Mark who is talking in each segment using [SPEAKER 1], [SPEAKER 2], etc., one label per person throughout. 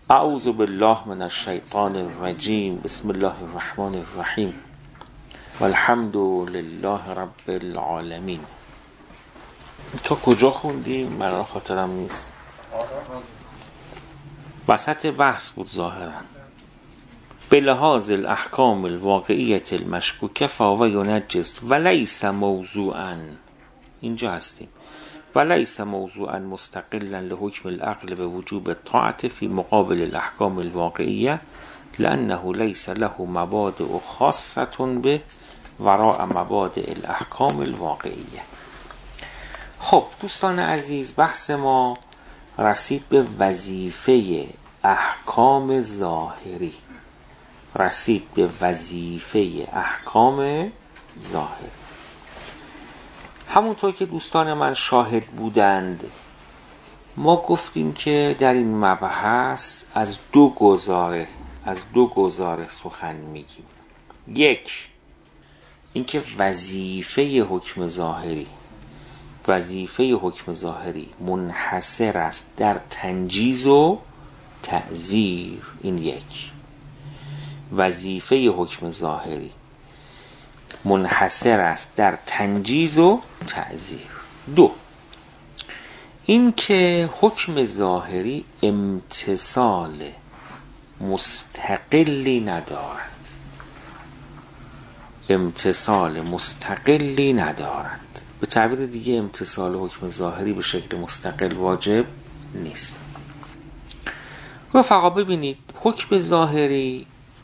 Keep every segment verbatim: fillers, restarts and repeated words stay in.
[SPEAKER 1] اعوذ بالله من الشیطان الرجیم. بسم الله الرحمن الرحیم. والحمد لله رب العالمین. تا کجا خوندیم؟ من خاطرم نیست. وسط بحث بود ظاهرا. به لحاظ الاحکام الواقعیت المشکوکه فهو ینجس ولیس موضوعا. اینجا هستیم. ولیس موضوعا مستقلا لحکم العقل به وجوب الطاعة فی مقابل الاحکام الواقعیه لانه لیس له مبادئ خاصه به وراء مبادئ الاحکام الواقعیه. خب دوستان عزیز، بحث ما رسید به وظیفه احکام ظاهری. رسید به وظیفه احکام ظاهری. همونطور که دوستان من شاهد بودند، ما گفتیم که در این مبحث از دو گزاره از دو گزاره سخن میگیم. یک، اینکه وظیفه حکم ظاهری وظیفه حکم ظاهری منحصر است در تنجیز و تعزیر. این یک. وظیفه حکم ظاهری منحصر است در تنجیز و تعزیر. دو، این که حکم ظاهری امتصال مستقلی ندارد. امتصال مستقلی ندارد. به تعبیر دیگه امتصال حکم ظاهری به شکل مستقل واجب نیست. رفقا ببینید، حکم ظاهری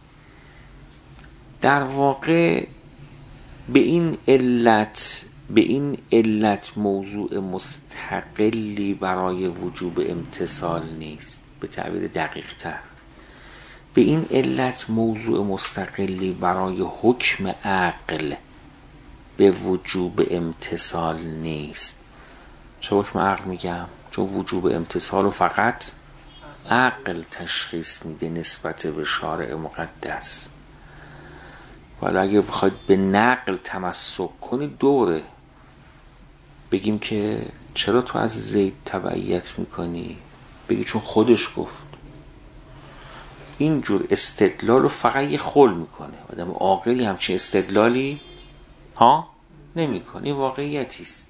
[SPEAKER 1] در واقع به این علت به این علت موضوع مستقلی برای وجوب امتصال نیست. به تعبیر دقیق تر، به این علت موضوع مستقلی برای حکم عقل به وجوب امتصال نیست. چه حکم عقل میگم؟ چون وجوب امتصال رو فقط عقل تشخیص میده نسبت به شارع مقدس. ولی اگه بخواید به نقل تمسک کنید دوره بگیم که چرا تو از زید تبعیت میکنی؟ بگی چون خودش گفت. اینجور استدلال رو فقط یه خل میکنه. آدم عاقلی همچین استدلالی ها نمیکنه. این واقعیتیست.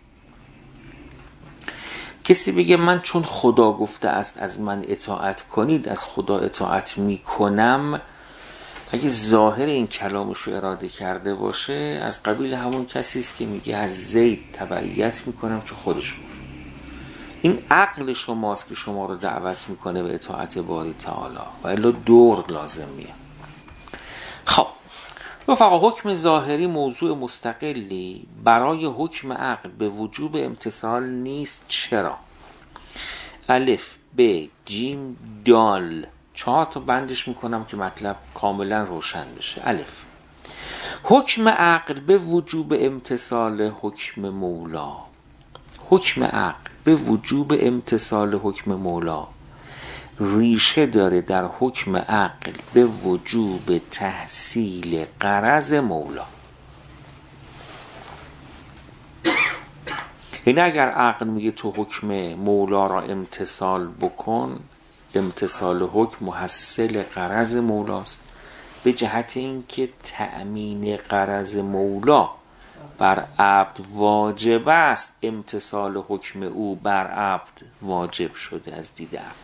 [SPEAKER 1] کسی بگه من چون خدا گفته است از من اطاعت کنید از خدا اطاعت میکنم، اگه ظاهر این کلامش رو اراده کرده باشه از قبیل همون کسی است که میگه از زید تبعیت میکنم چون خودش گفت. این عقل شماست که شما رو دعوت میکنه به اطاعت باری تعالی و الا دور لازم میه. خب رفقا، حکم ظاهری موضوع مستقلی برای حکم عقل به وجوب امتصال نیست. چرا؟ الف ب جیم دال. چهار تا بندش میکنم که مطلب کاملا روشن بشه. الف، حکم عقل به وجوب امتصال حکم مولا. حکم عقل به وجوب امتصال حکم مولا ریشه داره در حکم عقل به وجوب تحصیل غرض مولا. یعنی اگر عقل میگه تو حکم مولا را امتصال بکن، امتصال حکم محصل غرض مولاست، به جهت اینکه تأمین غرض مولا بر عبد واجب است، امتصال حکم او بر عبد واجب شده از دید عبد.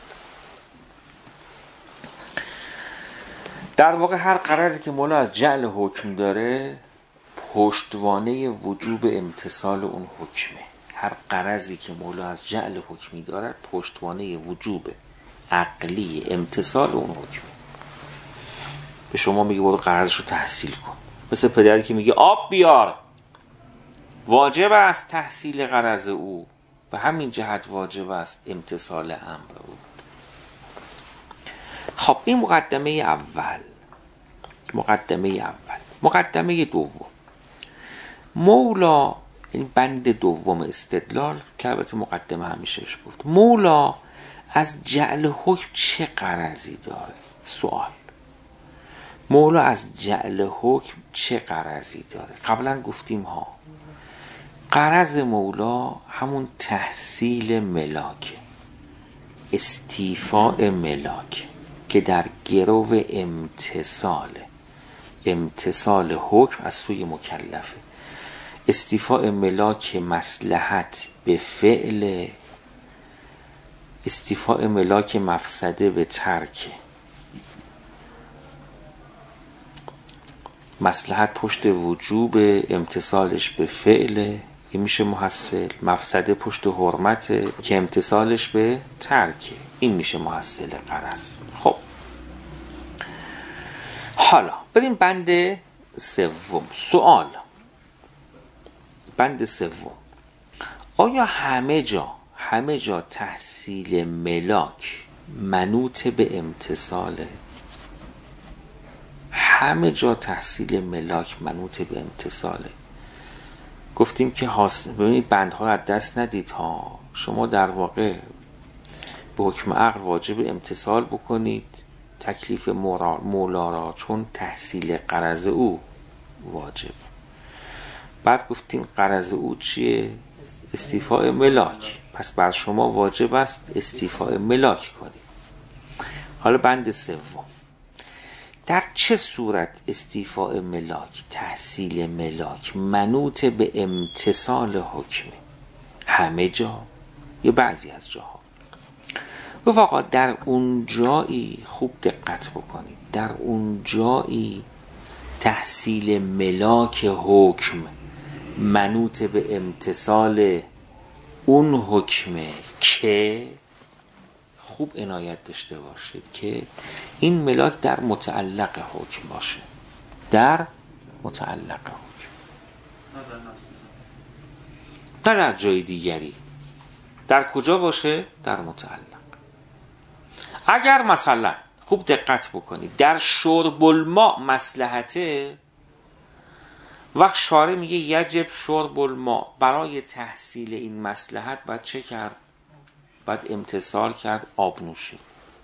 [SPEAKER 1] در واقع هر غرضی که مولا از جعل حکم داره پشتوانه وجوب امتصال اون حکمه. هر غرضی که مولا از جعل حکمی دارد پشتوانه وجوب عقلی امتصال اون حکم. به شما میگه برو غرضش رو تحصیل کن. مثل پدری که میگه آب بیار، واجب است تحصیل غرض او، به همین جهت واجب است امتصال امر او. خب این مقدمه اول. مقدمه اول مقدمه دوم، مولا، این بند دوم استدلال که البته مقدمه همیشه بهش گفت، مولا از جعل حکم چه غرضی داره؟ سوال، مولا از جعل حکم چه غرضی داره؟ قبلا گفتیم ها، غرض مولا همون تحصیل ملاک، استیفاء ملاک. که در گرو امتصال امتصال حکم از سوی مکلفه. استیفاء ملاک مصلحت به فعل، استیفاء ملاک مفسده به ترک. مصلحت پشت وجوب امتصالش به فعل، این میشه محصل. مفسده پشت حرمت که امتصالش به ترک، این میشه محصل غرض. خب حالا بریم بند سوم. سوال بند سوم، آیا همه جا همه جا تحصیل ملاک منوط به امتصاله؟ همه جا تحصیل ملاک منوط به امتصاله. گفتیم که حاصل ببینید بندها رو از دست ندید ها. شما در واقع به حکم عقل واجب امتصال بکنید تکلیف مولا را، چون تحصیل غرض او واجب. بعد گفتیم غرض او چیه؟ استیفاء ملاک. پس بر شما واجب است استیفاء ملاک کنید. حالا بند سوم، در چه صورت استیفاء ملاک، تحصیل ملاک منوط به امتصال حکمه؟ همه جا یا بعضی از جاها؟ رفقا در اون جایی خوب دقت بکنید، در اون جایی تحصیل ملاک حکم منوط به امتصال اون حکمه که خوب عنایت داشته باشید که این ملاک در متعلق حکم باشه، در متعلق حکم، نه در جای دیگری. در کجا باشه؟ در متعلق. اگر مثلا خوب دقت بکنید در شرب الماء مصلحته، وقت شارع میگه یجب شرب الماء، برای تحصیل این مصلحت باید چه کرد؟ باید امتصال کرد آب نوشی.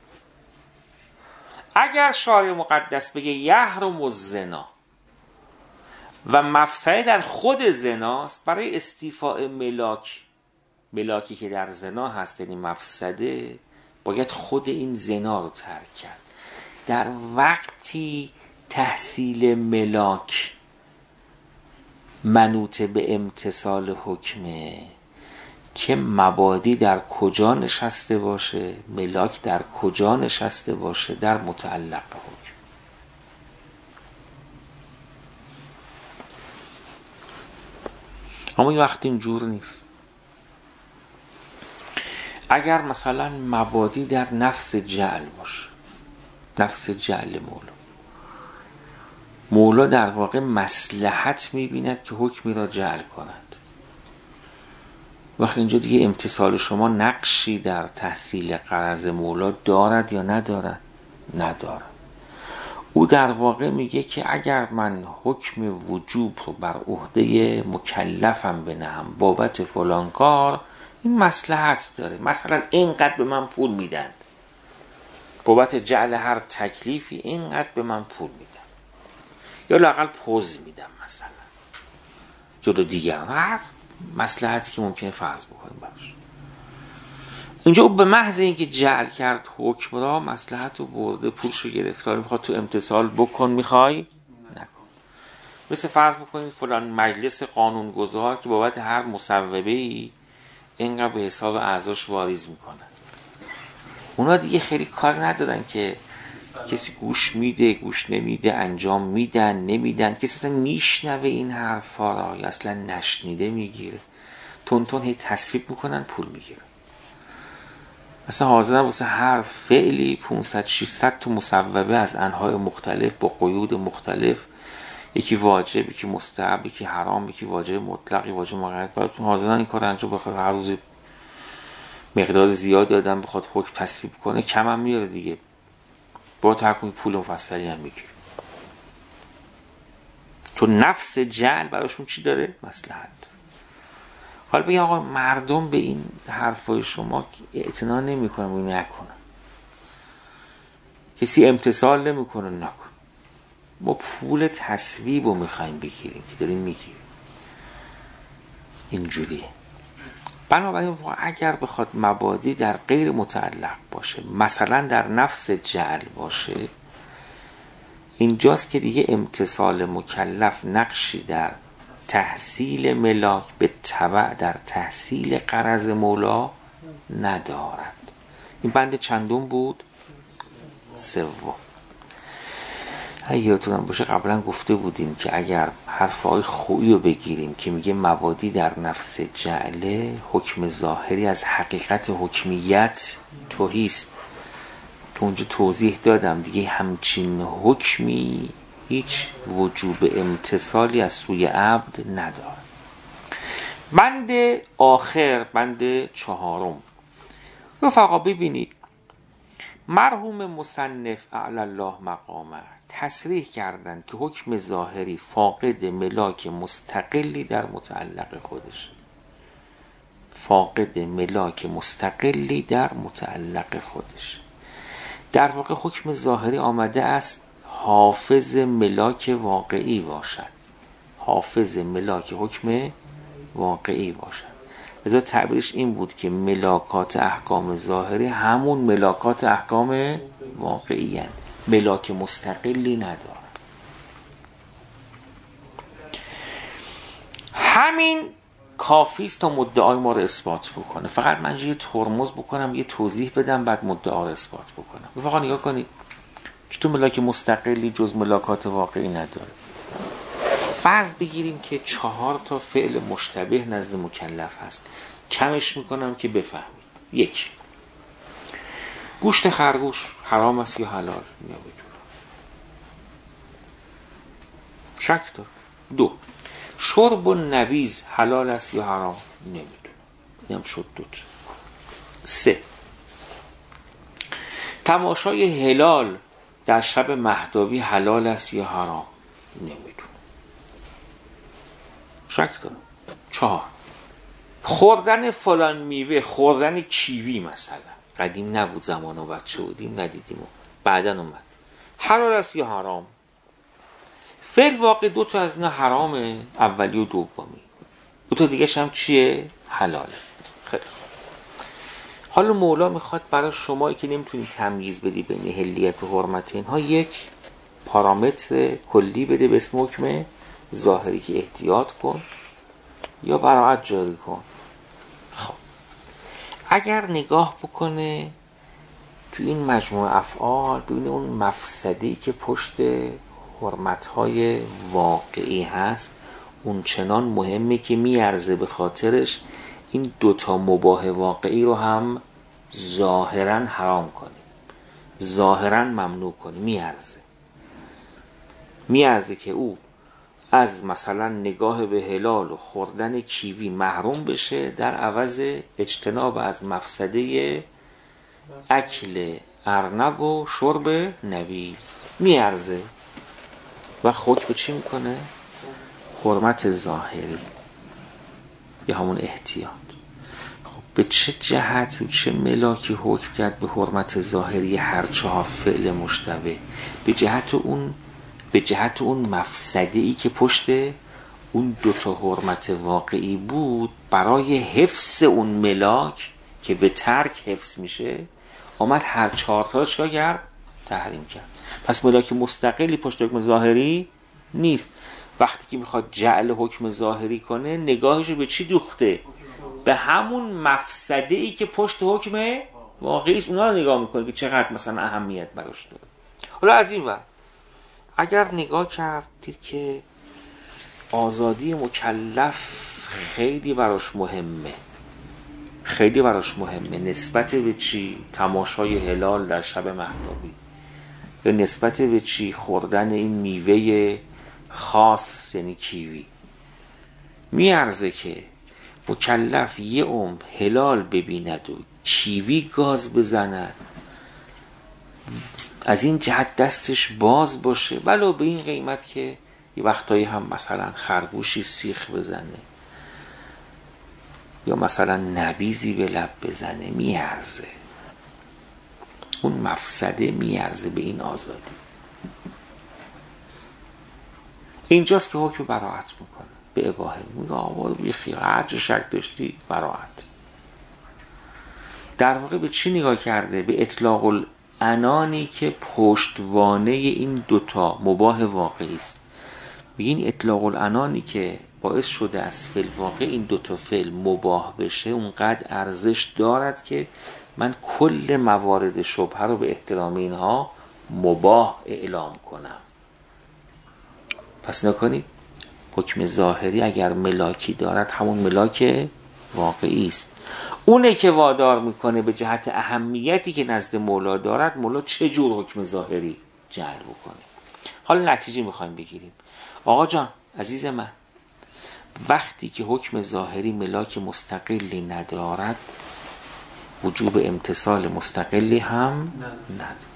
[SPEAKER 1] اگر شارع مقدس بگه یحرم الزنا و مفسده در خود زناست، برای استیفاء ملاک، ملاکی که در زنا هست یعنی مفسده، باید خود این زنا رو ترک کرد. در وقتی تحصیل ملاک منوط به امتصال حکمه که مبادی در کجا نشسته باشه، ملاک در کجا نشسته باشه؟ در متعلق حکم. اما این وقت اینجور نیست. اگر مثلا مبادی در نفس جعل باشه، نفس جعل مولا، مولا در واقع مصلحت میبیند که حکمی را جعل کند، وقتی اینجا دیگه امتصال شما نقشی در تحصیل غرض مولا دارد یا ندارد؟ ندارد. او در واقع میگه که اگر من حکم وجوب رو بر عهده مکلفم بنهم بابت فلان کار، این مصلحت داره. مثلا اینقدر به من پول میدن بابت جعل هر تکلیفی، اینقدر به من پول میدن، یا لااقل پوز میدم مثلا جلو دیگران، هر مصلحتی که ممکنه فرض بکنیم براش. اینجا او به محض اینکه جعل کرد حکم را، مصلحت رو برده، پولشو گرفتاری، میخواد تو امتصال بکن، میخوای نکن. مثل فرض بکنید فلان مجلس قانونگذار که بابت هر مصوبه‌ای اینقدر به حساب اعضاش واریز میکنن، اونا دیگه خیلی کار ندارن که کسی گوش میده گوش نمیده، انجام میدن نمیدن، کسی اصلا میشنوه این حرفا را یا اصلا نشنیده میگیره، تون تون هی تصویب میکنن پول میگیره. اصلا حاضرن واسه هر فعلی پانصد ششصد تا مصوبه از انواع مختلف با قیود مختلف، یکی واجب، یکی مستحب، یکی حرام، یکی واجب مطلق، یکی واجب مقید، براتون حاضرن این کار انجام بخواد هر روز مقدار زیاد دادن بخواد حکم تصویب کنه، کم هم میاره دیگه، با تحکم پول مفصلی هم میگیره، چون نفس جعل براشون چی داره؟ مصلحت. حالا بگیم آقا مردم به این حرفای شما اعتنا نمیکنن و نکنن، کسی امتصال نمیکنه نکن، ما پول تصویب رو میخوایم بگیریم که داریم میگیریم. اینجوریه. بنابراین اگر بخواد مبادی در غیر متعلق باشه، مثلا در نفس جعل باشه، اینجاست که دیگه امتصال مکلف نقشی در تحصیل ملاک به تبع در تحصیل غرض مولا ندارد. این بند چندم بود؟ سوم. یادتونم باشه قبلا گفته بودیم که اگر حرفای خویی رو بگیریم که میگه مبادی در نفس جعله، حکم ظاهری از حقیقت حکمیت توهیست که اونجا توضیح دادم دیگه همچین حکمی هیچ وجوب امتصالی از سوی عبد نداره. بند آخر، بند چهارم. رفقا ببینید مرحوم مصنف اعلی الله مقامه تصریح کردند که حکم ظاهری فاقد ملاک مستقلی در متعلق خودش، فاقد ملاک مستقلی در متعلق خودش. در واقع حکم ظاهری آمده است حافظ ملاک واقعی باشد، حافظ ملاک حکم واقعی باشد. لذا تعبیرش این بود که ملاکات احکام ظاهری همون ملاکات احکام واقعی هستند، ملاک مستقلی ندارد. همین کافی است تا مدعای ما رو اثبات بکنه. فقط من یه ترمز بکنم، یه توضیح بدم، بعد مدعا رو اثبات بکنم. فقط نگاه کنید چطور ملاک مستقلی جز ملاکات واقعی نداره. فرض بگیریم که چهار تا فعل مشتبه نزد مکلف هست، کمش میکنم که بفهمید. یک، گوشت خرگوش حرام است یا حلال؟ نمیدونم، شک دار. دو، شرب و نبیذ حلال است یا حرام؟ نمیدونم، اینم شد دو. سه، تماشای هلال در شب مهتابی حلال است یا حرام؟ نمیدونم، شک دارم. چهار، خوردن فلان میوه، خوردن کیوی مثلا، قدیم نبود، زمان و بچه بودیم ندیدیم و بعدن اومد، حلال است یا حرام؟ فعل واقع دو تا از اینا حرامه، اولی و دومی، دو تا دیگه هم چیه؟ حلاله. خیلی خوب. حالا مولا میخواد برای شمایی که نمیتونی تمییز بدی بین حلیت و حرمت اینها یک پارامتر کلی بده به اسم حکم ظاهری که احتیاط کن یا براعت جاری کن. خب اگر نگاه بکنه تو این مجموعه افعال ببینه اون مفسدی که پشت حرمت‌های واقعی هست اون چنان مهمه که میارزه به خاطرش این دوتا مباح واقعی رو هم ظاهراً حرام کنیم، ظاهراً ممنوع کنیم. میارزه میارزه که او از مثلا نگاه به هلال و خوردن کیوی محروم بشه در عوض اجتناب از مفسده اکل ارنب و شرب نبیذ. میارزه و حکم چی میکنه؟ حرمت ظاهری یا همون احتیاط. خب به چه جهت و چه ملاکی حکم کرد به حرمت ظاهری هر چهار فعل مشتبه؟ به جهت اون به جهت اون مفسده‌ای که پشت اون دوتا حرمت واقعی بود برای حفظ اون ملاک که به ترک حفظ میشه آمد هر چهار تا چیکار کرد؟ تحریم کرد. پس ملاک مستقلی پشت حکم ظاهری نیست. وقتی که میخواد جعل حکم ظاهری کنه نگاهشو به چی دوخته؟ به همون مفسده‌ای که پشت حکم واقعی است اونا رو نگاه میکنه که چقدر مثلا اهمیت براش داره. حالا از این ور اگر نگاه کردید که آزادی مکلف خیلی براش مهمه، خیلی براش مهمه نسبت به چی؟ تماشای هلال در شب مهتابی، یا نسبت به چی؟ خوردن این میوه خاص یعنی کیوی. میارزه که مکلف یه عمر هلال ببیند و کیوی گاز بزند، از این جهت دستش باز باشه ولو به این قیمت که یه وقتایی هم مثلا خرگوشی سیخ بزنه یا مثلا نبیذی به لب بزنه. میارزه، اون مفسده میارزه به این آزادی. اینجاست که حکم براعت میکنه به اباحه. میگه آوار بیخی هرچه شک داشتی براعت. در واقع به چی نگاه کرده؟ به اطلاق العنانی که پشتوانه این دوتا مباح واقعی است. بگین اطلاق العنانی که باعث شده از فعل واقع این دوتا فعل مباح بشه اونقدر ارزش دارد که من کل موارد شبهه رو به احترام اینها مباح اعلام کنم. پس نکنید حکم ظاهری اگر ملاکی دارد همون ملاک واقعی است. اونه که وادار میکنه به جهت اهمیتی که نزد مولا دارد مولا چه جور حکم ظاهری جلب کنه. حالا نتیجه میخوایم بگیریم. آقا جان عزیز من، وقتی که حکم ظاهری ملاک مستقلی ندارد وجوب امتصال مستقلی هم ندارد.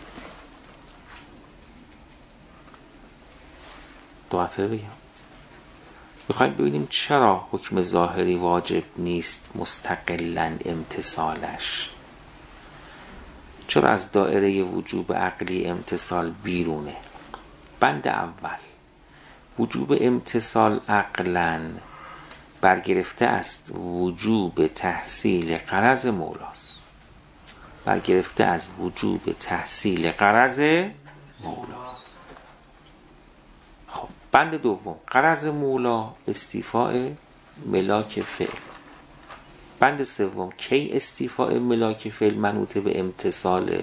[SPEAKER 1] دوباره بگم میخوایم ببینیم چرا حکم ظاهری واجب نیست مستقلاً امتصالش، چرا از دایره وجوب عقلی امتصال بیرونه. بند اول، وجوب امتصال عقلاً برگرفته است وجوب تحصیل غرض مولاست، برگرفته از وجوب تحصیل غرض مولاست. خب بند دوم، غرض مولا استیفاء ملاک فعل. بند سوم، کی استیفاء ملاک فعل منوط به امتصال؟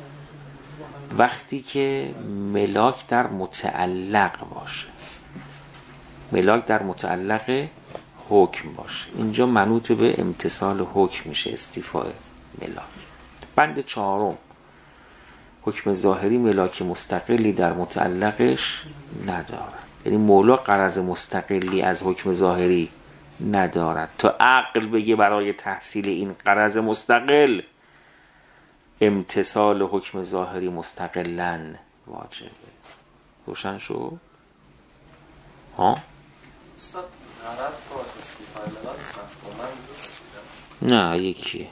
[SPEAKER 1] وقتی که ملاک در متعلق باشه، ملاک در متعلق حکم باشه، اینجا منوط به امتصال حکم میشه استیفاء ملاک. بند چهارم، حکم ظاهری ملاک مستقلی در متعلقش ندارد، یعنی مولا غرض مستقلی از حکم ظاهری ندارد تا عقل بگه برای تحصیل این غرض مستقل امتصال حکم ظاهری مستقلاً واجبه. روشن شو؟ ها؟
[SPEAKER 2] استاد غرض با استیفای ملاک مفهوماً
[SPEAKER 1] نه یکیه.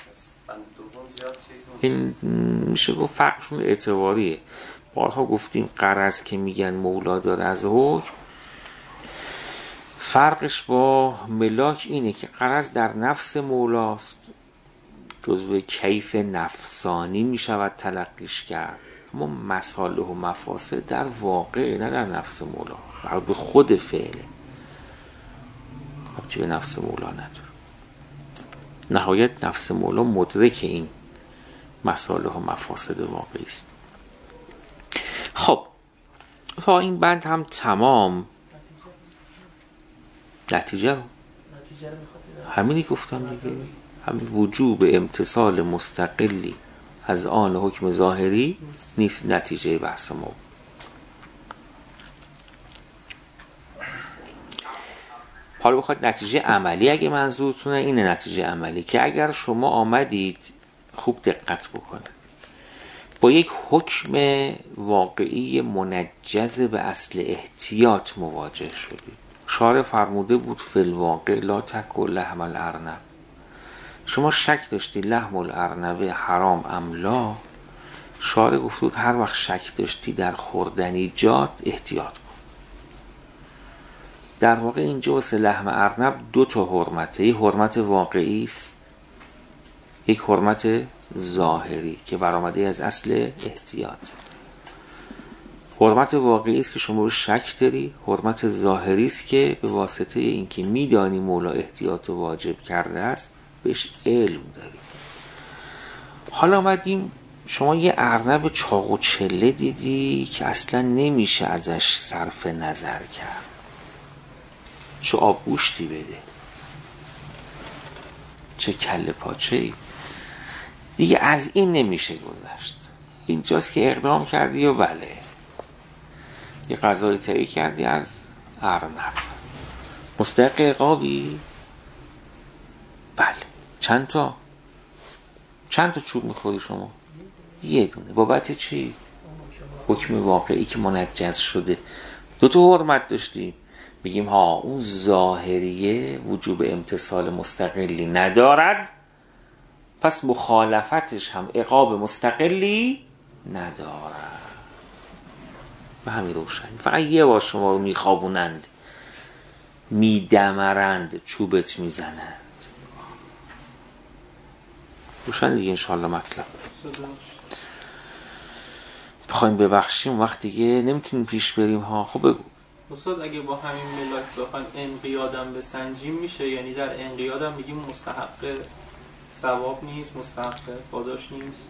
[SPEAKER 1] این میشه گفت فرقشون اعتباریه. بارها گفتیم غرض که میگن مولا داره از حکم، فرقش با ملاک اینه که غرض در نفس مولاست، جزو کیف نفسانی میشود تلقیش کرد، اما مصالح و مفاسد در واقع نه در نفس مولا، مربوط به خود فعله، ربطی به نفس مولا نداره. نهایت نفس مولا مدرک این مصالح و مفاسد واقعی است. خب تا این بند هم تمام. نتیجه رو همینی گفتم دیگه، همین وجوب امتصال مستقلی از آن حکم ظاهری نیست نتیجه بحث ما. حالا بخواد نتیجه عملی، اگه منظورتونه اینه نتیجه عملی، که اگر شما آمدید خوب دقت بکنید با یک حکم واقعی منجز به اصل احتیاط مواجه شدید. شارع فرموده بود فی الواقع لا تأکل لحم الارنب، شما شک داشتی لحم الارنب حرام ام لا، شارع گفته بود هر وقت شک داشتی در خوردنیجات احتیاط کن. در واقع اینجا واسه لحم ارنب دو تا حرمته، یک حرمت واقعی است، یک حرمت ظاهری که برآمده از اصل احتیاط. حرمت واقعی است که شما رو شک داری، حرمت ظاهری است که به واسطه اینکه میدانی مولا احتیاط واجب کرده است بهش علم داری. حالا آمدیم شما یه ارنب چاق و چله دیدی که اصلا نمیشه ازش صرف نظر کرد، چه آبگوشتی بده، چه کله پاچه‌ای، دیگه از این نمیشه گذشت. اینجاست که اقدام کردی و بله یه غذای تهیه کردی از ارنب، مستحق عقابی؟ بله. چند تا چند تا چوب میخوری شما؟ یه دونه. بابت چی؟ حکم واقعی که منجز شده. دو تا حرمت داشتیم، میگیم ها اون ظاهریه وجوب امتصال مستقلی ندارد، پس مخالفتش هم عقاب مستقلی ندارد. به همین روشن. فقط یه بار شما رو میخوابونند، میدمرند، چوبت میزنند. روشن دیگه انشاءالله مطلب. بخوایم ببخشیم وقت دیگه نمیتونیم پیش بریم ها. خب بگو
[SPEAKER 3] استاد اگه با همین ملاک بخوایم انقیادم بسنجیم میشه؟ یعنی در انقیادم میگیم مستحق ثواب نیست، مستحق پاداش نیست؟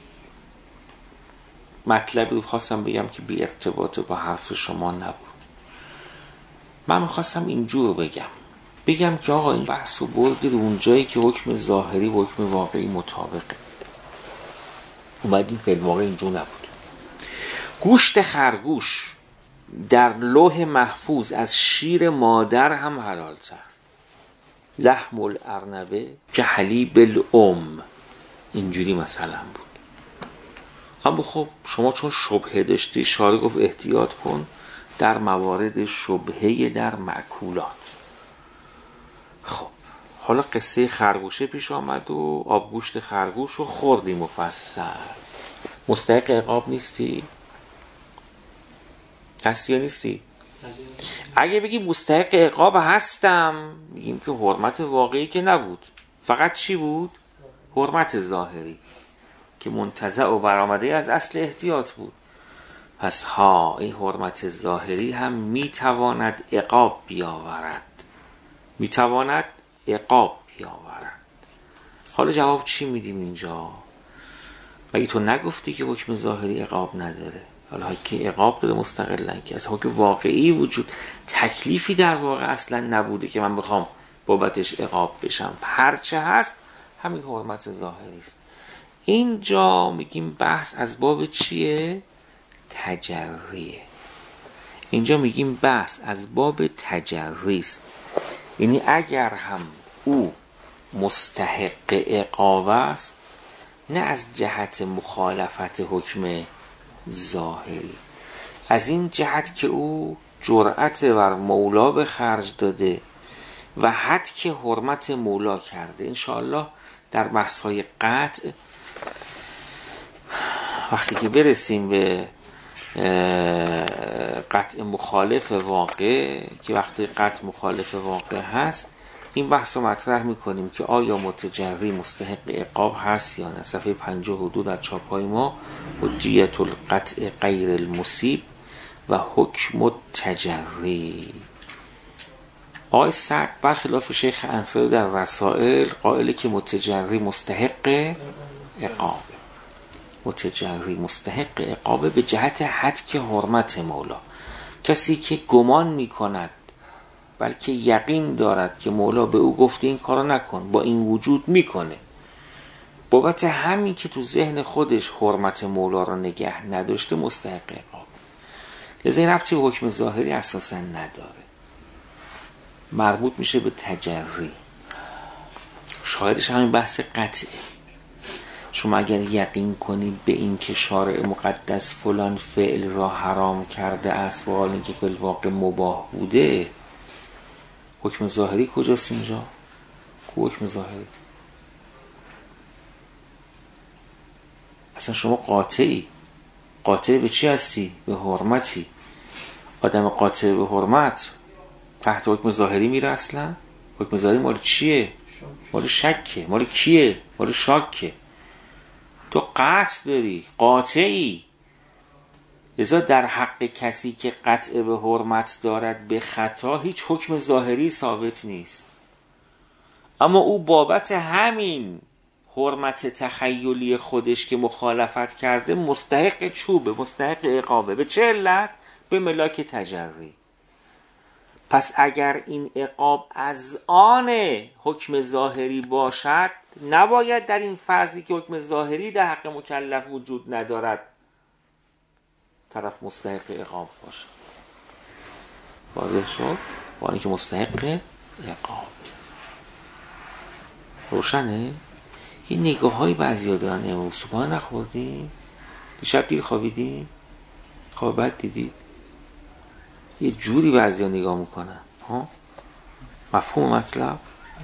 [SPEAKER 1] مطلبی رو خواستم بگم که بی ارتباط با حرف شما نبود. من میخواستم اینجور بگم بگم که آقا این بحث و بردی رو اون جایی که حکم ظاهری و حکم واقعی مطابقه. اومدیم فیلم واقعی اینجور نبود. گوشت خرگوش در لوح محفوظ از شیر مادر هم حلال تر. لحم الارنبه که حلیب الام، اینجوری مثلا بود. اما خب شما چون شبهه داشتی، شارع گفت احتیاط کن در موارد شبهه در مأکولات. خب حالا قصه خرگوشه پیش آمد و آبگوشت خرگوش رو خوردی مفصل، مستحق عقاب نیستی؟ هستی یا نیستی؟ اگه بگی مستحق عقاب هستم، میگیم که حرمت واقعی که نبود، فقط چی بود؟ حرمت ظاهری که منتزع و برآمده از اصل احتیاط بود. پس ها این حرمت ظاهری هم میتواند عقاب بیاورد، میتواند عقاب بیاورد. حالا جواب چی میدیم اینجا؟ مگه تو نگفتی که حکم ظاهری عقاب نداره؟ حالا که عقاب داره مستقلاً، که از حکم واقعی وجود تکلیفی در واقع اصلا نبوده که من بخوام بابتش عقاب بشم. هرچه هست همین حرمت ظاهری است. اینجا میگیم بحث از باب چیه؟ تجریه. اینجا میگیم بحث از باب تجری است. یعنی اگر هم او مستحق عقاب است، نه از جهت مخالفت حکم ظاهری، از این جهت که او جرأت بر مولا به خرج داده و حد که حرمت مولا کرده. انشاءالله در بحث‌های قطع وقتی که برسیم به قطع مخالف واقع، که وقتی قطع مخالف واقع هست، این بحث رو مطرح میکنیم که آیا متجری مستحق عقاب هست یا نه. صفحه پنجاه و دو در چاپای ما، حجیت القطع غیر المصیب و حکم التجری. آقای سعد برخلاف شیخ انصاری در رسائل قائل که متجری مستحق عقاب، متجری مستحق عقاب به جهت حد که حرمت مولا. کسی که گمان میکند بلکه یقین دارد که مولا به او گفته این کارو نکن، با این وجود میکنه، بابت همین که تو ذهن خودش حرمت مولا رو نگه نداشته، مستحق عقاب. لذا این ربطی به حکم ظاهری اساسا نداره، مربوط میشه به تجری. شاهدش همین بحث قطعه. شما اگر یقین کنید به این که شارع مقدس فلان فعل را حرام کرده است و حال اینکه فی الواقع مباح بوده، حکم ظاهری کجاست اینجا؟ کو حکم ظاهری؟ اصلا شما قاطعی. قاطع به چی هستی؟ به حرمتی. آدم قاطع به حرمت تحت حکم ظاهری میره اصلا؟ حکم ظاهری مال چیه؟ مال شکه. مال کیه؟ مال شاکه. تو قطع داری، قاطعی. لذا در حق کسی که قطع به حرمت دارد به خطا هیچ حکم ظاهری ثابت نیست، اما او بابت همین حرمت تخیلی خودش که مخالفت کرده مستحق چوبه، مستحق عقابه. به چه علت؟ به ملاک تجری. پس اگر این عقاب از آن حکم ظاهری باشد، نباید در این فرضی که حکم ظاهری در حق مکلف وجود ندارد طرف مستحق عقاب باشه. واضح شد؟ با اینکه مستحق عقاب. روشنه؟ این نگاه های بعضی ها دارن. امروز صبح نخوردیم؟ دیشب دیر خوابیدیم؟ خواب بد دیدید؟ یه جوری بعضی ها نگاه میکنن. ها؟ مفهوم مطلب؟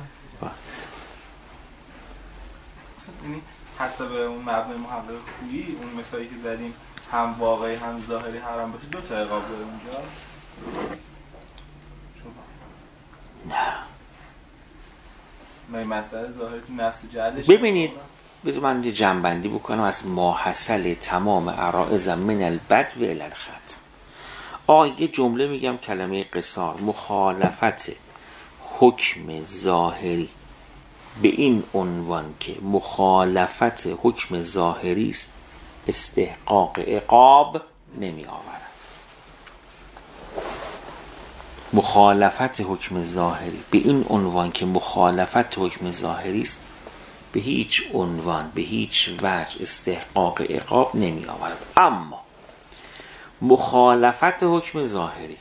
[SPEAKER 4] یعنی حسب اون مبنای محقق خویی، اون مثالی که زدیم، هم واقعی هم ظاهری حرام باشه، دو تا عقاب داره اونجا؟
[SPEAKER 1] نه.
[SPEAKER 4] من مسئله ظاهری که نفس جهلش
[SPEAKER 1] ببینید بذار من یه جنبندی بکنم از ماحصل تمام عرائض من البدو الی الختم. آقا یه جمله میگم، کلمه قصار، مخالفت حکم ظاهری به این عنوان که مخالفت حکم ظاهری است استحقاق عقاب نمی آورد. مخالفت حکم ظاهری به این عنوان که مخالفت حکم ظاهری است به هیچ عنوان به هیچ وجه استحقاق عقاب نمی آورد. اما مخالفت حکم ظاهری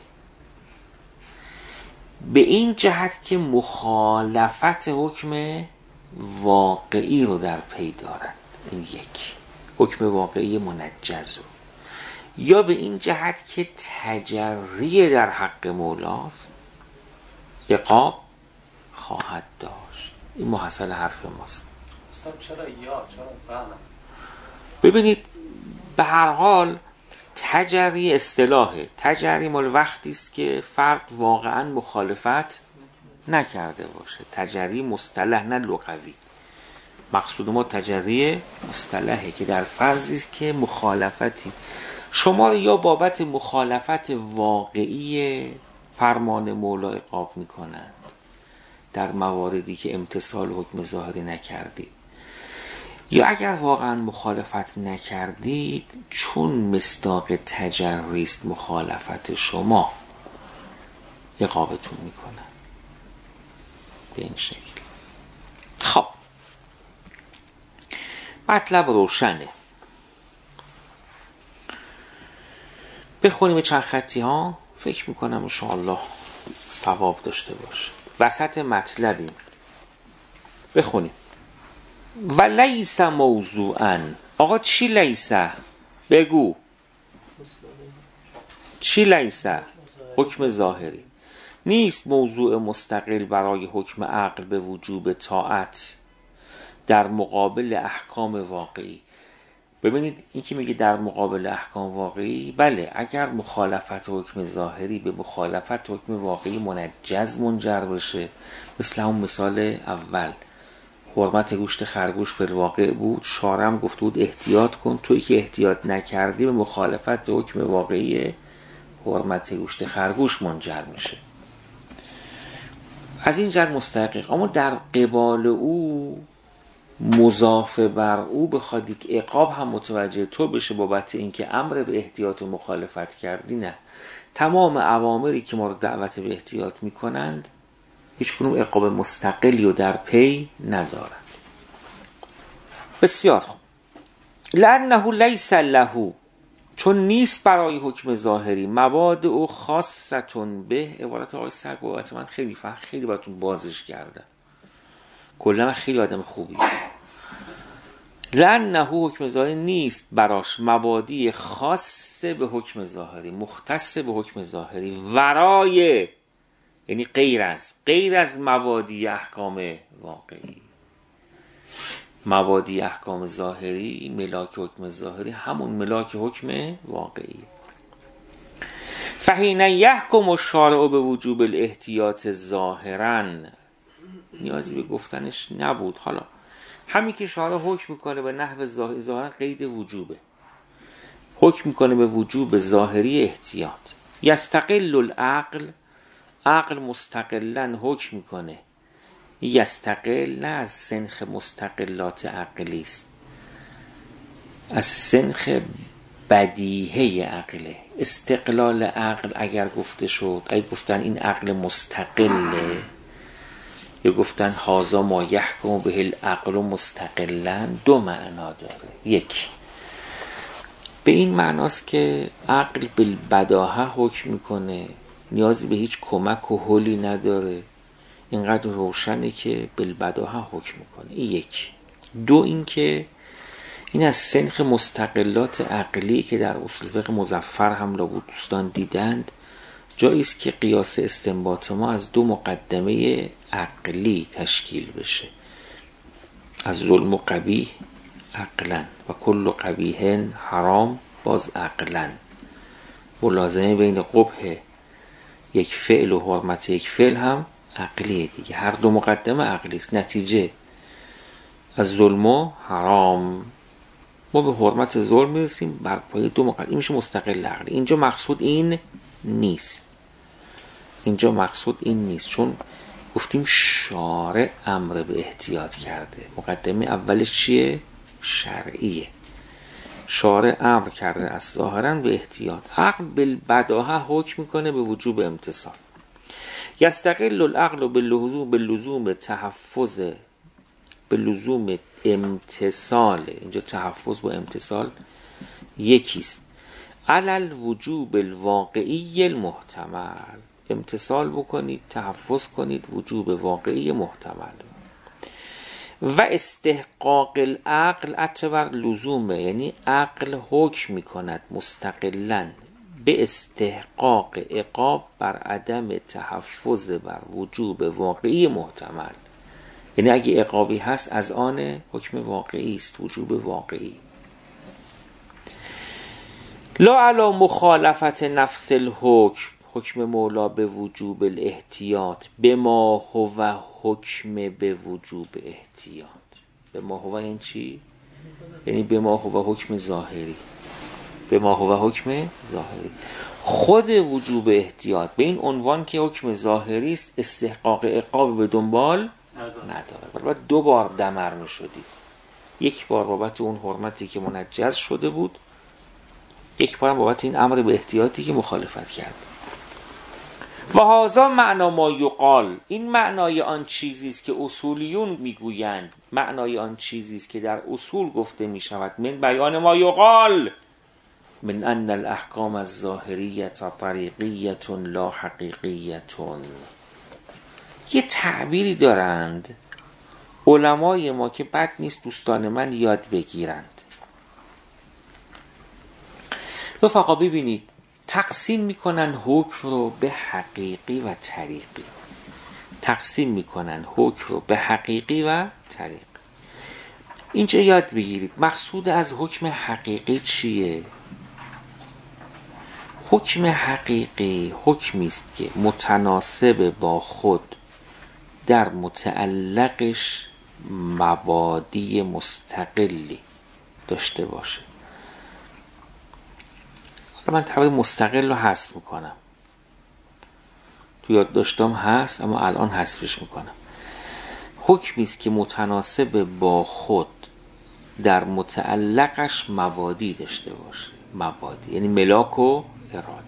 [SPEAKER 1] به این جهت که مخالفت حکم واقعی رو در پی دارد، این یک حکم واقعی منجز رو، یا به این جهت که تجری در حق مولاست عقاب خواهد داشت. این محصل حرف ماست.
[SPEAKER 2] استاد چرا یا چرا فعلا؟
[SPEAKER 1] ببینید به هر حال تجری اصطلاحه. تجری مال وقتی است که فرد واقعا مخالفت نکرده باشه. تجری مصطلح نه لغوی. مقصود ما تجری مصطلحه که در فرضی است که مخالفتی شما یا بابت مخالفت واقعی فرمان مولا عقاب میکنند در مواردی که امتثال حکم ظاهری نکردید، یا اگر واقعا مخالفت نکردید چون مصداق تجری است مخالفت شما عقابتون میکنن به این شکل. خب مطلب روشنه. بخونیم چند خطی ها، فکر میکنم انشاءالله ثواب داشته باشه. وسط مطلبیم، بخونیم. و لیس موضوعا. آقا چی لیسه؟ بگو چی لیسه؟ حکم ظاهری نیست موضوع مستقل برای حکم عقل به وجوب طاعت در مقابل احکام واقعی. ببینید این که میگه در مقابل احکام واقعی، بله اگر مخالفت حکم ظاهری به مخالفت حکم واقعی منجز منجر بشه، مثل همون مثال اول حرمت گوشت خرگوش فی الواقع بود، شارم گفته بود احتیاط کن، تویی که احتیاط نکردی به مخالفت حکم واقعی حرمت گوشت خرگوش منجر میشه. از این جهت مستحقق. اما در قبال او مضاف بر او بخواد یک عقاب هم متوجه تو بشه بابت اینکه امر به احتیاط و مخالفت کردی، نه. تمام اوامری که ما رو دعوت به احتیاط میکنند هیچ کنون عقاب مستقلی و در پی ندارند. بسیار خوب. لأنه لیس له، چون نیست برای حکم ظاهری مباد او خاصتون به. عبارت آقای سگ بابت من خیلی فهم خیلی براتون بازش کردم، کلا من خیلی آدم خوبی. لأنه حکم ظاهری نیست براش مبادی خاصه به حکم ظاهری، مختص به حکم ظاهری، ورای یعنی غیر از غیر از مبادی احکام واقعی. مبادی احکام ظاهری، ملاک حکم ظاهری همون ملاک حکم واقعی. فحین یحکم الشارع به وجوب الاحتیاط ظاهرا، نیازی به گفتنش نبود. حالا همین که شارع حکم میکنه به نحو ظاهری، ظاهرا قید وجوبه، حکم میکنه به وجوب ظاهری احتیاط. یستقل العقل، عقل مستقلن حکم میکنه. یستقل نه از سنخ مستقلات عقلی است، از سنخ بدیهه عقله. استقلال عقل اگر گفته شد، اگر گفتن این عقل مستقله، یا گفتن هازا ما یحکم به العقل مستقلن، دو معنا داره. یک، به این معناست که عقل بالبداهه حکم میکنه، نیازی به هیچ کمک و حلی نداره، اینقدر روشنه که بالبداهه حکم میکنه. این یک. دو، این که این از سنخ مستقلات عقلی که در اصول فقه مظفر هم لابد دوستان دیدند، جایی است که قیاس استنباط ما از دو مقدمه عقلی تشکیل بشه، از ظلم و قبیح عقلن و کل قبیح حرام باز عقلن. ملازمه بین قبح یک فعل و حرمت یک فعل هم عقلیه دیگه، هر دو مقدمه عقلی است. نتیجه از ظلم و حرام. ما به حرمت ظلم میرسیم بر پای دو مقدمه. این میشه مستقل عقل. اینجا مقصود این نیست. اینجا مقصود این نیست، چون گفتیم شارع امر به احتیاط کرده. مقدمه اولش چیه؟ شرعیه. شارع امر کرده از ظاهرا به احتیاط. عقل بالبداهه حکم میکنه به وجوب امتثال. یستقل العقل باللزوم باللزوم تحفظ باللزوم امتثال. اینجا تحفظ با امتثال یکیست. علل وجوب الواقعی المحتمل. امتثال بکنید، تحفظ کنید وجوب واقعی محتمل. و استحقاق العقل اعتبر لزومه، یعنی عقل حکم میکند مستقلاً به استحقاق عقاب بر عدم تحفظ بر وجوب واقعی محتمل. یعنی اگه عقابی هست از آن حکم واقعی است، وجوب واقعی. لا علی مخالفت نفس الحکم. حکم مولا به وجوب الاحتیاط به ما هو حکم به وجوب احتیاط. به ما هو این چی؟ یعنی به ما هو حکم ظاهری. به ما هو حکم ظاهری. خود وجوب احتیاط به این عنوان که حکم ظاهری است استحقاق عقاب به دنبال نداره. بعد دو بار دمر می شدید. یک بار بابت اون حرمتی که منجز شده بود، یک بار بابت این امر به احتیاطی که مخالفت کرد. و هذا معنا ما یقال. این معنای آن چیزی است که اصولیون میگویند. معنای آن چیزی است که در اصول گفته می شود. من بیان ما یقال من ان الاحکام الظاهریه طریقیه لا حقیقیه. یه تعبیری دارند علمای ما که بد نیست دوستان من یاد بگیرند. رفقا ببینید، تقسیم میکنن حکم رو به حقیقی و طریقی. تقسیم میکنن حکم رو به حقیقی و طریقی. اینجا یاد بگیرید مقصود از حکم حقیقی چیه؟ حکم حقیقی حکمی است که متناسب با خود در متعلقش مبادی مستقلی داشته باشه. حالا من تعبیر مستقل رو حذف میکنم، تو یاد داشتم هست اما الان حذفش میکنم. حکمی است که متناسب با خود در متعلقش مبادی داشته باشه. مبادی یعنی ملاک و اراده.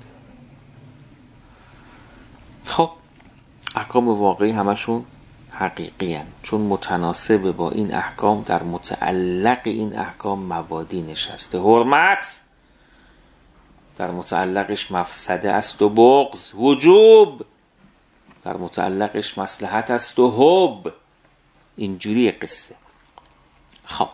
[SPEAKER 1] خب احکام واقعی همشون حقیقی هن، چون متناسب با این احکام در متعلق این احکام مبادی نشسته. حرمت در متعلقش مفسده است و بغض. وجوب در متعلقش مصلحت است و حب. اینجوری قصه. خب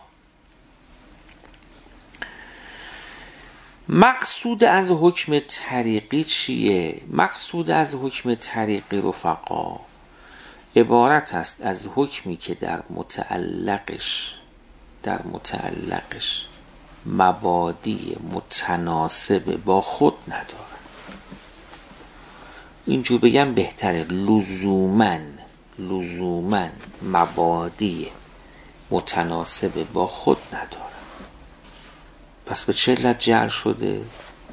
[SPEAKER 1] مقصود از حکم طریقی چیه؟ مقصود از حکم طریقی رفقا عبارت است از حکمی که در متعلقش در متعلقش مبادی متناسب با خود نداره. اینجور بگم بهتره. لزوماً لزوماً مبادی متناسب با خود نداره. پس به چه علت جعل شده؟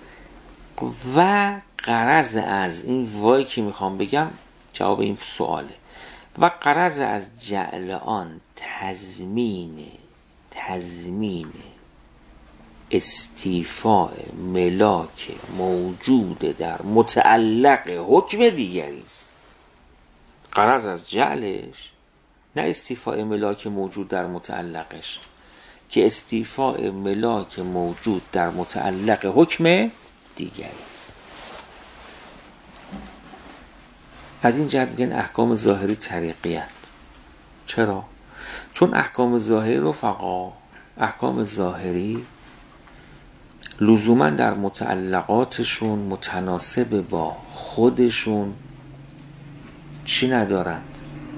[SPEAKER 1] و غرض از این وای که میخوام بگم جواب این سواله. و غرض از جعل آن تضمین تضمین استیفاء ملاک موجود در متعلق حکم دیگری است. غرض از جعلش نه استیفاء ملاک موجود در متعلقش، که استیفاء ملاک موجود در متعلق حکم دیگری است. از این جهت میگن احکام ظاهری طریقی هست. چرا؟ چون احکام ظاهری رفقا احکام ظاهری لزوما در متعلقاتشون متناسب با خودشون چی ندارند؟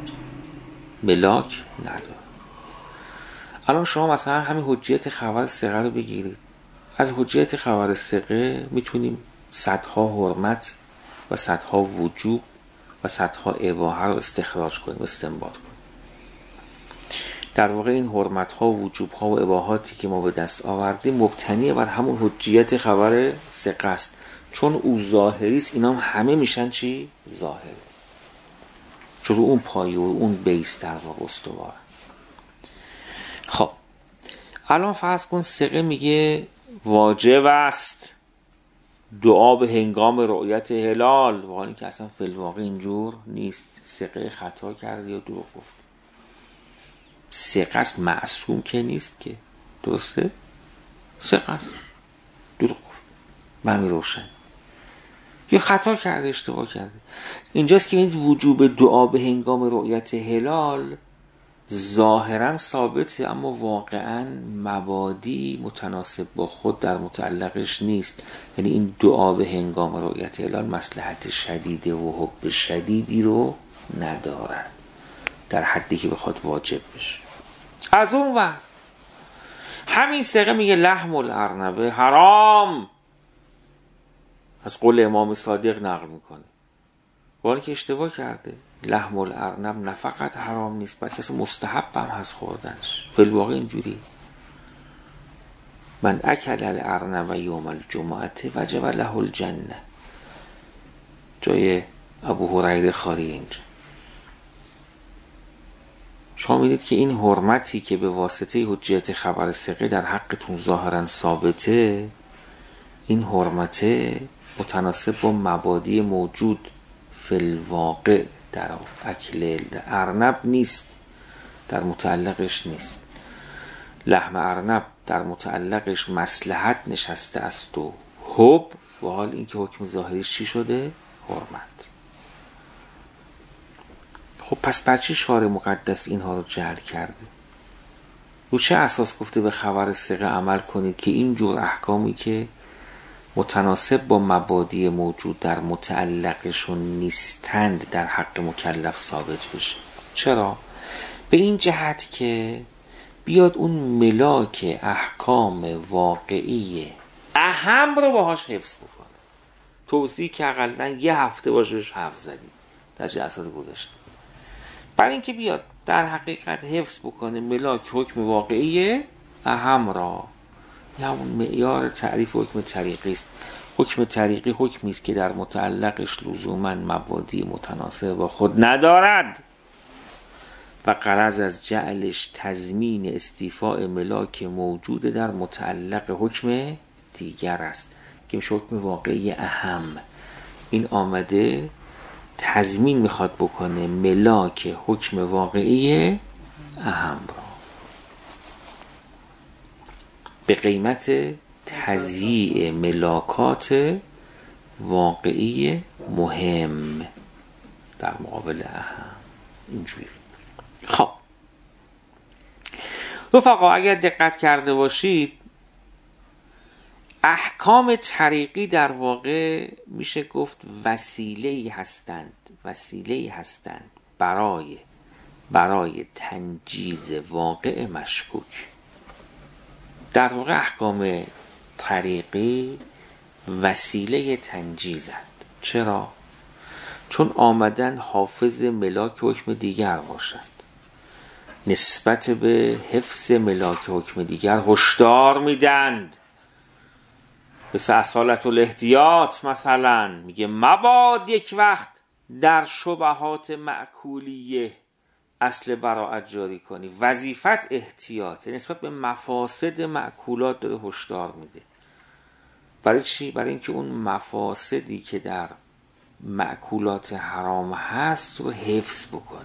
[SPEAKER 1] ملاک ندارند. الان شما مثلا همین حجیت خبر ثقه رو بگیرید. از حجیت خبر ثقه میتونیم صدها حرمت و صدها وجوب و صدها اباحه رو استخراج کنیم، استنباط کنیم. در واقع این حرمت ها و وجوب ها و اباحاتی که ما به دست آوردیم مبتنی بر همون حجیت خبر ثقه است، چون او ظاهری است اینا هم همه میشن چی؟ ظاهری، چون اون پایه و اون بیس در واقع استواره. خب الان فرض کن ثقه میگه واجب است دعا به هنگام رؤیت هلال، و حالی که اصلا فی الواقع اینجور نیست، ثقه خطا کرده یا دروغ گفت. ثقه است، معصوم که نیست که، درسته؟ ثقه است، دروغ گفت، به همین روشن، یا خطا کرده، اشتباه کرده. اینجاست که این وجوب دعا به هنگام رؤیت هلال ظاهرا ثابته، اما واقعا مبادی متناسب با خود در متعلقش نیست. یعنی این دعا به هنگام رؤیت هلال مصلحت شدیده و حب شدیدی رو ندارد در حدی که بخواد واجب بشه. از اون وقت همین ثقه میگه لحم الارنبه حرام، از قول امام صادق نقل میکنه، ولی که اشتباه کرده. لحم الارنب نه فقط حرام نیست بلکه اصلا مستحب هم هست خوردنش. فی الواقع اینجوری من اکل الارنب یوم الجمعه وجب له الجنه، جای ابو هریره خاری اینجا. شما میدید که این حرمتی که به واسطه حجیت خبر ثقه در حقتون ظاهرا ثابته، این حرمته متناسب با مبادی موجود فی الواقع در اکل ارنب نیست، در متعلقش نیست. لحم ارنب در متعلقش مصلحت نشسته است و حب، و حال این که حکم ظاهریش چی شده؟ حرمت. خب پس بچه شارع مقدس اینها رو جعل کرده؟ رو چه اساس گفته به خبر ثقه عمل کنید که این جور احکامی که متناسب با مبادی موجود در متعلقشون نیستند در حق مکلف ثابت بشه؟ چرا؟ به این جهت که بیاد اون ملاک احکام واقعی اهم رو باهاش حفظ بکنه. توضیح که اقلن یه هفته باشش حفظ زدیم در جلسات گذشته. برای اینکه بیاد در حقیقت حفظ بکنه ملاک حکم واقعی اهم را، یا اون معیار تعریف حکم طریقی است. حکم طریقی حکمی است که در متعلقش لزوما مبادی متناسب با خود ندارد و غرض از جعلش تضمین استیفاء ملاک موجود در متعلق حکم دیگر است که میشه حکم واقعی اهم. این آمده تضمین میخواد بکنه ملاک حکم واقعی اهم را به قیمت تضییع ملاکات واقعی مهم در مقابل اهم. اینجوری. خب رفقا اگر دقت کرده باشید احکام طریقی در واقع میشه گفت وسیله‌ای هستند وسیله‌ای هستند برای برای تنجیز واقع مشکوک. در واقع احکام طریقی وسیله تنجیزند. چرا؟ چون آمدن حافظ ملاک حکم دیگر باشند، نسبت به حفظ ملاک حکم دیگر هشدار میدند. مثل اصالت الاحتیاط مثلا میگه مباد یک وقت در شبهات معکولیه اصل براعت جاری کنی. وظیفت احتیاط نسبت به مفاسد معکولات داره هشدار میده. برای چی؟ برای اینکه اون مفاسدی که در معکولات حرام هست رو حفظ بکنه.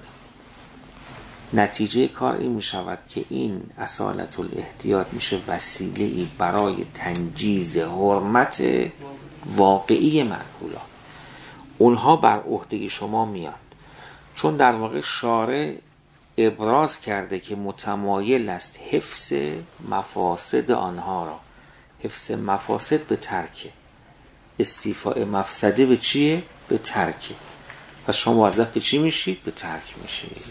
[SPEAKER 1] نتیجه کار این میشود که این اصالت الاحتیاط میشه وسیله‌ای برای تنجیز حرمت واقعی معکولات. اونها بر عهده شما میاد، چون در واقع شارع ابراز کرده که متمایل است حفظ مفاسد آنها را. حفظ مفاسد به ترکه، استیفاء مفسده به چیه؟ به ترکه. پس شما موظف به چی میشید؟ به ترک میشید.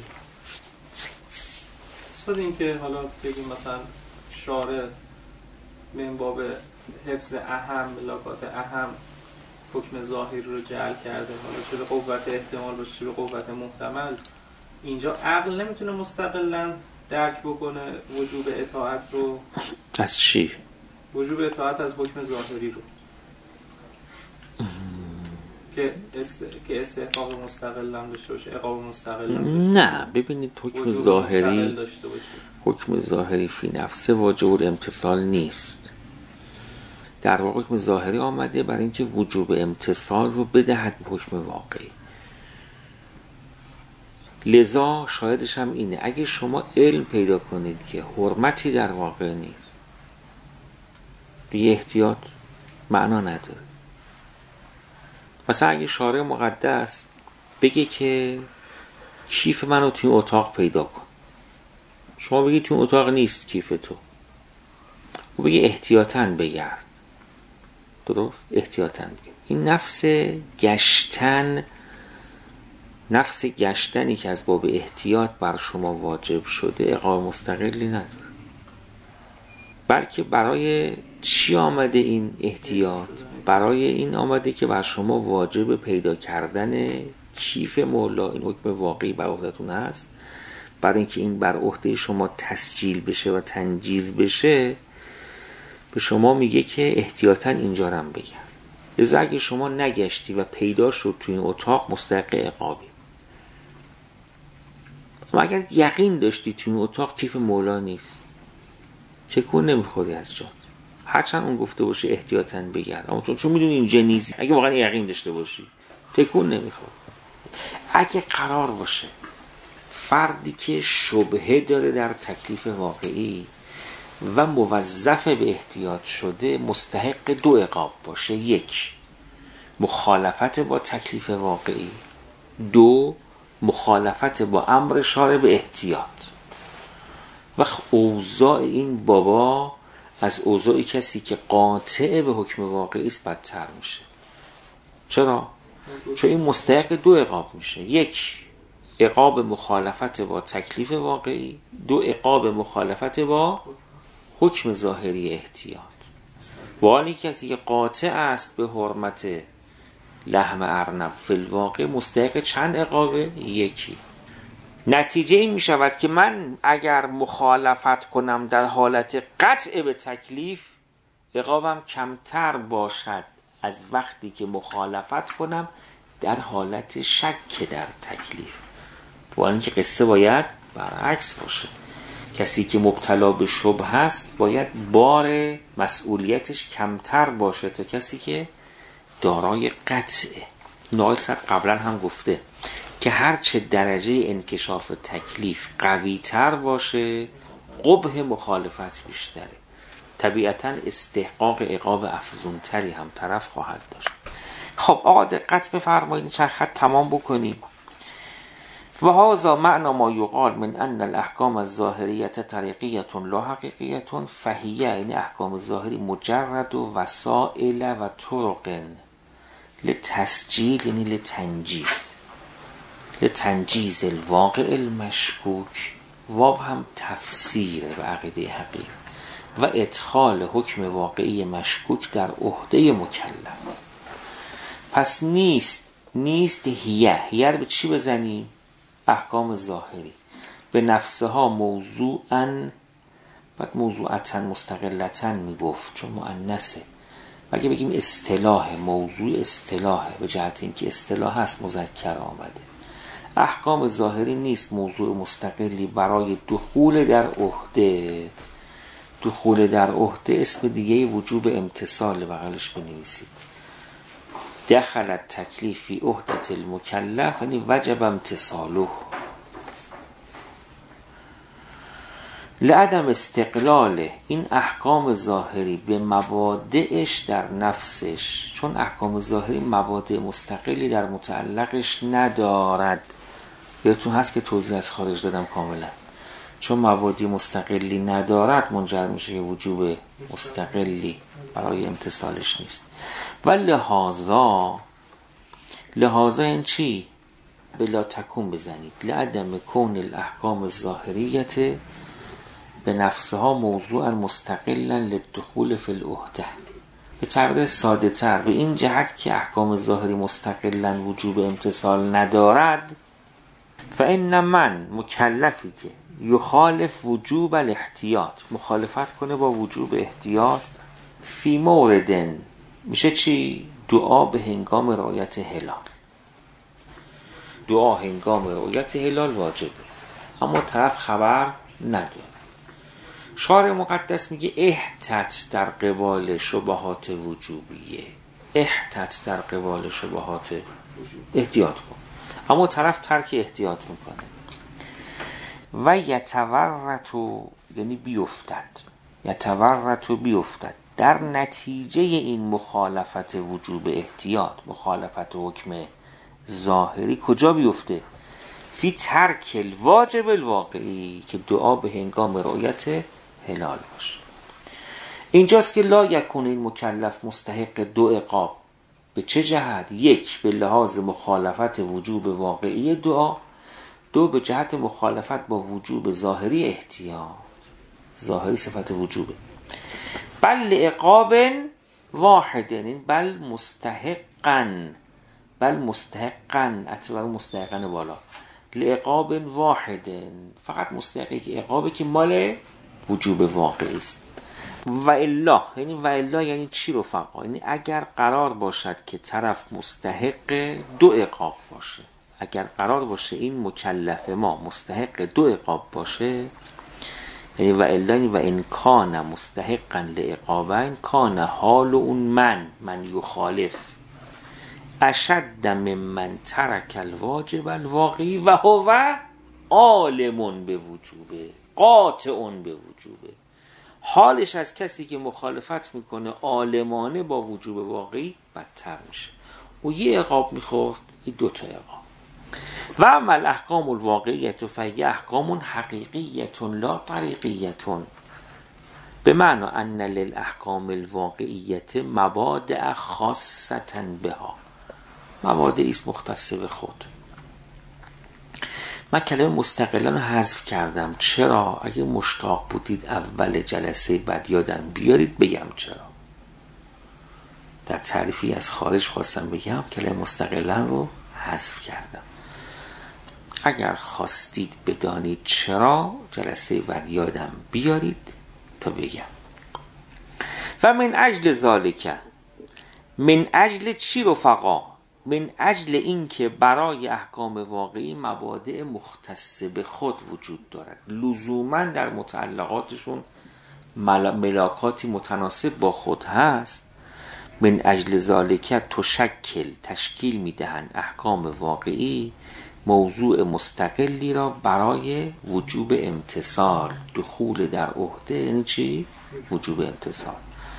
[SPEAKER 3] صد این که حالا بگیم مثلا شارع به این باب حفظ اهم ملاکات اهم حکم ظاهری رو جعل کرده، حالا چه به قوت احتمال باشه چه به قوت محتمل، اینجا عقل نمیتونه مستقلاً درک بکنه وجوب اطاعت رو؟
[SPEAKER 1] از چی؟
[SPEAKER 3] وجوب اطاعت از حکم ظاهری رو که است... که استحقاق مستقل هم داشته باشه، عقاب مستقل هم داشته
[SPEAKER 1] نه ببینید حکم ظاهری حکم ظاهری فی نفسه واجب الامتثال نیست. در واقع حکم ظاهری آمده برای اینکه وجوب امتثال رو بدهد به حکم واقعی. لذا شاهدش هم اینه اگه شما علم پیدا کنید که حرمتی در واقع نیست، دیگه احتیاط معنا نداره. مثلا اگه شارع مقدس بگه که کیف منو توی اتاق پیدا کن، شما بگید توی اتاق نیست کیف تو، و بگه احتیاطاً بگرد، درست؟ احتیاطاً بگرد. این نفس گشتن، نفس گشتنی که از باب احتیاط بر شما واجب شده عقاب مستقلی نداره. بلکه برای چی آمده این احتیاط؟ برای این آمده که بر شما واجب پیدا کردن کیف مولا، این حکم واقعی بر عهدتون هست، برای اینکه این بر عهده شما تسجیل بشه و تنجیز بشه، به شما میگه که احتیاطاً اینجا رم بگم. لذا اگه شما نگشتی و پیدا شد توی این اتاق مستحق عقابی. اما اگر یقین داشتی توی این اتاق کیف مولا نیست، تکون نمیخوری از جات، هرچند اون گفته باشه احتیاطاً بگرد، اما چون چون میدونی اینجا نیست، اگه واقعا یقین داشته باشی تکون نمیخوری. اگه قرار باشه فردی که شبهه داره در تکلیف واقعی و موظف به احتیاط شده مستحق دو عقاب باشه، یک مخالفت با تکلیف واقعی، دو مخالفت با امر شارع به احتیاط. و اوضاع این بابا از اوضاع کسی که قاطع به حکم واقعی است بدتر میشه. چرا؟ چون این مستحق دو عقاب میشه، یک عقاب مخالفت با تکلیف واقعی، دو عقاب مخالفت با حکم ظاهری احتیاط. والی کسی که قاطع است به حرمت لحم ارنب فی الواقع مستحق چند عقابه؟ یکی. نتیجه این می شود که من اگر مخالفت کنم در حالت قطع به تکلیف عقابم کمتر باشد از وقتی که مخالفت کنم در حالت شک در تکلیف. با اینکه قصه باید برعکس باشه. کسی که مبتلا به شبهه است باید بار مسئولیتش کمتر باشه تا کسی که دارای قطعه. نوعی صد قبلا هم گفته که هرچه درجه انکشاف تکلیف قوی تر باشه قبح مخالفت بیشتره، طبیعتاً استحقاق عقاب افزون تری هم طرف خواهد داشت. خب آقا دقت بفرمایید، چند خط تمام بکنیم. و هذا معنی ما یقال من ان الاحکام الظاهریه طریقیه لا حقیقیه فهیه، یعنی احکام ظاهری مجرد و وسائل و طرق لتسجیل، یعنی لتنجیز لتنجیز الواقع المشکوک، واو هم تفسیر به عقیده حقیق، و ادخال حکم واقعی مشکوک در عهده مکلف. پس نیست نیست هیه هیه رو به چی بزنیم؟ احکام ظاهری به نفسها موضوعاً، بعد موضوعتاً مستقلتاً میگفت چون مؤنثه. اگه بگیم اصطلاح، موضوع اصطلاحه به جهت اینکه اصطلاح هست مذکر آمده. احکام ظاهری نیست موضوع مستقلی برای دخول در عهده. دخول در عهده اسم دیگه وجوب امتثال، بغلش بنویسید دخل تکلیف فی عهدة المکلف، یعنی وجب امتثاله. لعدم استقلال این احکام ظاهری به مبادئش در نفسش، چون احکام ظاهری مبادئ مستقلی در متعلقش ندارد. یادتون هست که توضیح از خارج دادم کاملا. چون مبادئ مستقلی ندارد منجر میشه که وجوب مستقلی برای امتثالش نیست. و لحاظا لحاظا این چی؟ بلا تکون بزنید لعدم کون الاحکام الظاهریت به نفسها موضوعا مستقلا للدخول فی العهده. به تعبیر ساده تر به این جهت که احکام ظاهری مستقلا وجوب امتثال ندارد، فإن من مکلفی که یخالف وجوب الاحتیاط، مخالفت کنه با وجوب احتیاط. فی موردن میشه چی؟ دعا به هنگام رؤیت هلال. دعا هنگام رؤیت هلال واجبه، اما طرف خبر نداره. شارع مقدس میگه احتت در قبال شبهات وجوبیه، احتت در قبال شبهات احتیاط کن، اما طرف ترک احتیاط میکنه. و یتورطو یعنی بیفتد، یتورطو بیفتد در نتیجه این مخالفت وجوب احتیاط، مخالفت حکم ظاهری کجا بیفته؟ فی ترک الواجب الواقعی، که دعا به هنگام رؤیت هلال باشه. اینجاست که لا یکون این مکلف مستحق دو عقاب. به چه جهت؟ یک، به لحاظ مخالفت وجوب واقعی دعا، دو، به جهت مخالفت با وجوب ظاهری احتیاط. ظاهری صفت وجوبه. بل عقاب واحد، این بل مستحقن، بل مستحقن اعتبار مستحقن بالا، لعقاب واحد، فقط مستحقی که عقابی که مال وجوب واقعی است. و الا، یعنی و الا یعنی چی رفقا؟ یعنی اگر قرار باشد که طرف مستحق دو عقاب باشه، اگر قرار باشه این مکلف ما مستحق دو عقاب باشه، یعنی و الا و ان کان مستحقا لعقابین کان حال اون من من یخالف اشد ممن ترک الواجب الواقعی و هو عالم به وجوبه قاطع به وجوبه. حالش از کسی که مخالفت میکنه عالمانه با وجوب واقعی بدتر میشه. و یه عقاب میخورد، این دوتا عقاب. و اما الاحکام الواقعیت فهی احکام حقیقیت لا طریقیت، به معنی ان للاحکام الواقعیت مبادع خاصه بها، مبادعی است مختص به خود. من کلمه مستقلا رو حذف کردم. چرا؟ اگه مشتاق بودید اول جلسه بعد یادم بیارید بگم چرا. در تعریفی از خارج خواستم بگم کلمه مستقلا رو حذف کردم. اگر خواستید بدانید چرا، جلسه بعد یادم بیارید تا بگم. و من اجل ذالک، من اجل چی رفقا؟ من اجل این که برای احکام واقعی مبادئ مختص به خود وجود دارد، لزوما در متعلقاتشون ملاکاتی متناسب با خود هست. من اجل ذالک تشکل تشکیل میدهند احکام واقعی موضوع مستقلی را برای وجوب امتثال. دخول در عهده یعنی چی؟ وجوب امتثال.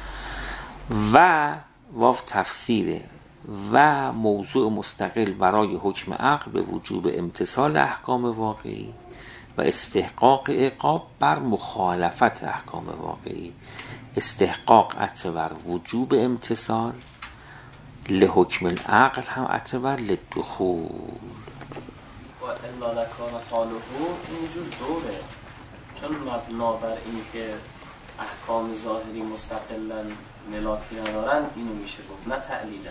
[SPEAKER 1] و واو تفسیره، و موضوع مستقل برای حکم عقل به وجوب امتثال احکام واقعی و استحقاق عقاب بر مخالفت احکام واقعی. استحقاق اعتبر وجوب امتثال، لحکم العقل هم اعتبر لدخول.
[SPEAKER 2] و الا لکان حاله اینجور دوره، چون مبنا بر این که احکام ظاهری مستقلا ملاکی ندارن اینو میشه گفت، نه تعلیلا.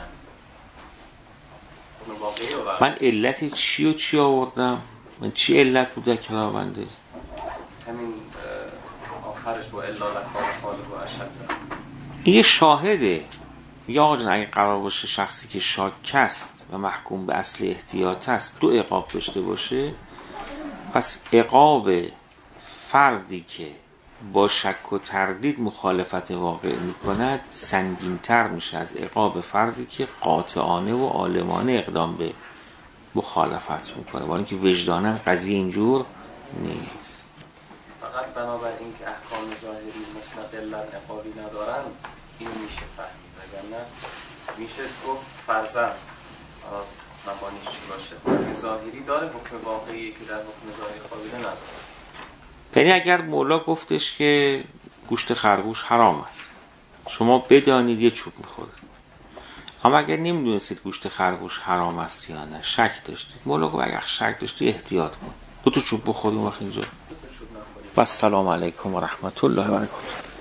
[SPEAKER 1] من علت چی و چی آوردم؟ من چی علت بوده کلامنده؟
[SPEAKER 2] همین آخرش و الا لکان حاله و اشد.
[SPEAKER 1] این شاهده. یا آقا جان اگه قرار باشه شخصی که شاک است و محکوم به اصل احتیاط است دو عقاب داشته باشه، پس عقاب فردی که با شک و تردید مخالفت واقع میکند سنگین‌تر میشه از عقاب فردی که قاطعانه و عالمانه اقدام به مخالفت میکنه، با اینکه وجداناً قضیه اینجور نیست.
[SPEAKER 2] فقط بنابراین که احکام ظاهری مستقلا عقابی ندارن این میشه فهمید، وگرنه میشه گفت فرضاً مبانیش چی باشه حکم ظاهری داره، حکم واقعی که در حکم ظاهری قابل نداره.
[SPEAKER 1] یعنی اگر مولا گفتش که گوشت خرگوش حرام است، شما بدانید یه چوب میخورید، اما اگر نمیدونستید گوشت خرگوش حرام است یا نه، شک داشتید، مولا گفت اگر شک داشتی احتیاط کن، دو تا چوب بخوریم وقت اینجا. و السلام علیکم و رحمت الله و برکاته.